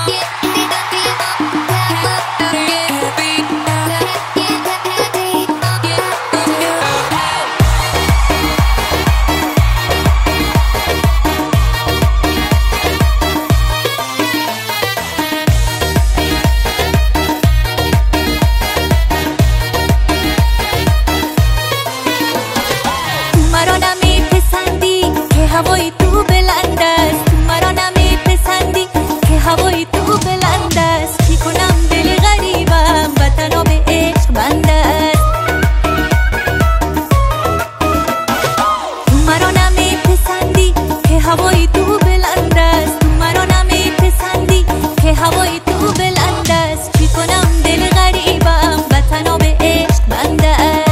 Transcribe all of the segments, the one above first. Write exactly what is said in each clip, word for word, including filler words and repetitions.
هوای تو بلند است، تو مرا نمیپسندی که هوای تو بلند است. چی کنم دل غریبم وطن به عشق بنده است. تو مرا نمیپسندی که هوای تو بلند است، تو مرا نمیپسندی که هوای تو بلند است. چی کنم دل غریبم وطن به عشق بنده است.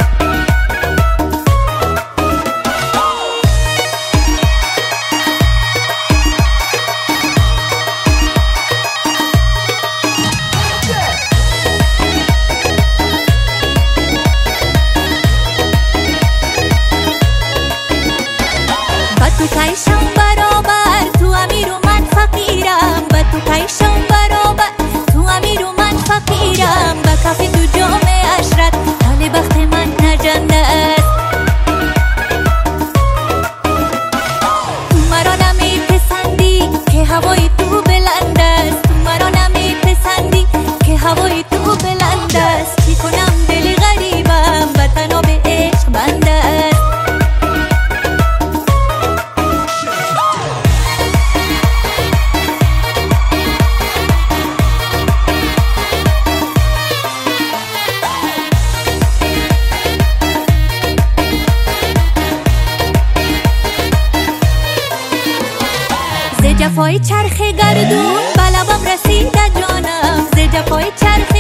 تو کایشم برابر تو امیر و من فقیرم، با تو کایشم برابر تو امیر و من فقیرم. با کافی تو جام عشرت حال بخت من نجنده است. تو مرا نمیپسندی که هوای تو بلند است، تو مرا نمیپسندی که هوای تو بلند است. چی کنم دل غریبم وطن به عشق بنده است. ز جفای چرخ گردون بلبم رسیده جانم، ز جفای چرخ